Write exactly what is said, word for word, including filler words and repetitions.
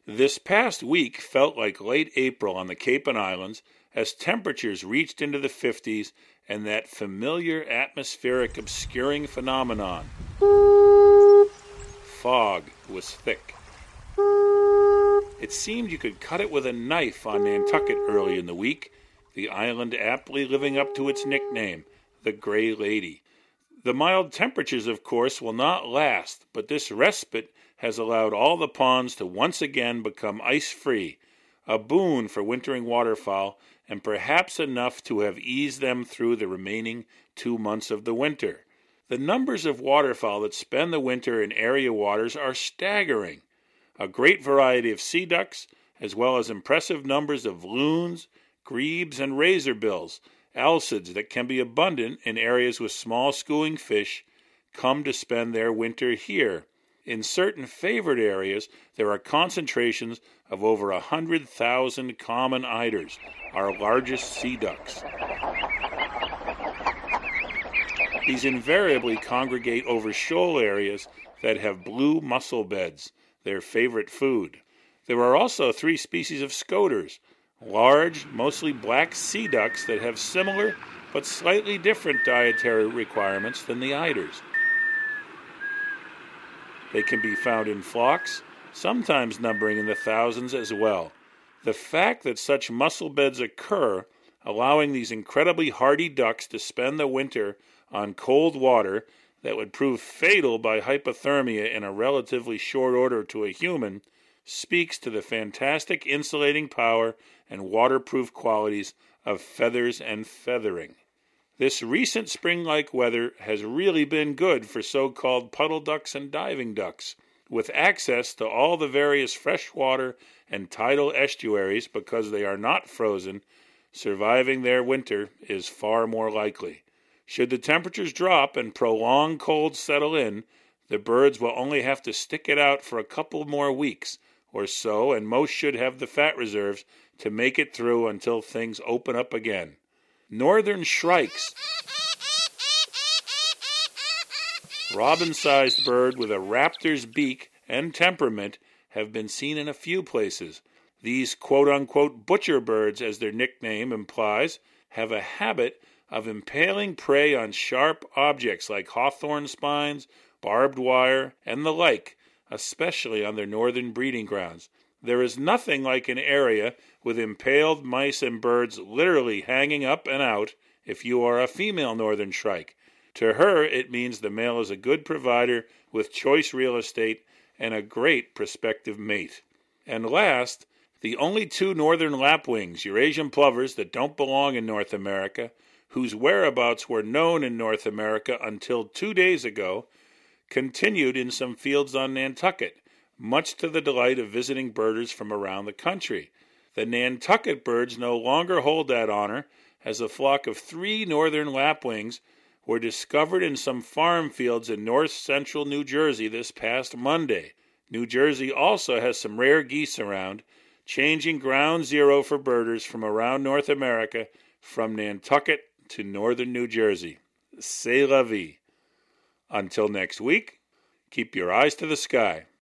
This past week felt like late April on the Cape and Islands as temperatures reached into the fifties and that familiar atmospheric obscuring phenomenon, fog, was thick. It seemed you could cut it with a knife on Nantucket early in the week, the island aptly living up to its nickname, the Gray Lady. The mild temperatures, of course, will not last, but this respite has allowed all the ponds to once again become ice-free, a boon for wintering waterfowl, and perhaps enough to have eased them through the remaining two months of the winter. The numbers of waterfowl that spend the winter in area waters are staggering. A great variety of sea ducks, as well as impressive numbers of loons, grebes, and razorbills, alcids that can be abundant in areas with small schooling fish, come to spend their winter here. In certain favored areas, there are concentrations of over a hundred thousand common eiders, our largest sea ducks. These invariably congregate over shoal areas that have blue mussel beds, their favorite food. There are also three species of scoters, large, mostly black sea ducks that have similar but slightly different dietary requirements than the eiders. They can be found in flocks, sometimes numbering in the thousands as well. The fact that such mussel beds occur, allowing these incredibly hardy ducks to spend the winter on cold water that would prove fatal by hypothermia in a relatively short order to a human, speaks to the fantastic insulating power and waterproof qualities of feathers and feathering. This recent spring-like weather has really been good for so-called puddle ducks and diving ducks, with access to all the various freshwater and tidal estuaries because they are not frozen. Surviving their winter is far more likely. Should the temperatures drop and prolonged cold settle in, the birds will only have to stick it out for a couple more weeks or so, and most should have the fat reserves to make it through until things open up again. Northern shrikes, robin-sized bird with a raptor's beak and temperament, have been seen in a few places. These quote-unquote butcher birds, as their nickname implies, have a habit of impaling prey on sharp objects like hawthorn spines, barbed wire, and the like, especially on their northern breeding grounds. There is nothing like an area with impaled mice and birds literally hanging up and out if you are a female northern shrike. To her, it means the male is a good provider with choice real estate and a great prospective mate. And last, the only two northern lapwings, Eurasian plovers that don't belong in North America, whose whereabouts were known in North America until two days ago, continued in some fields on Nantucket, much to the delight of visiting birders from around the country. The Nantucket birds no longer hold that honor, as a flock of three northern lapwings were discovered in some farm fields in north-central New Jersey this past Monday. New Jersey also has some rare geese around, changing ground zero for birders from around North America, from Nantucket to northern New Jersey. C'est la vie. Until next week, keep your eyes to the sky.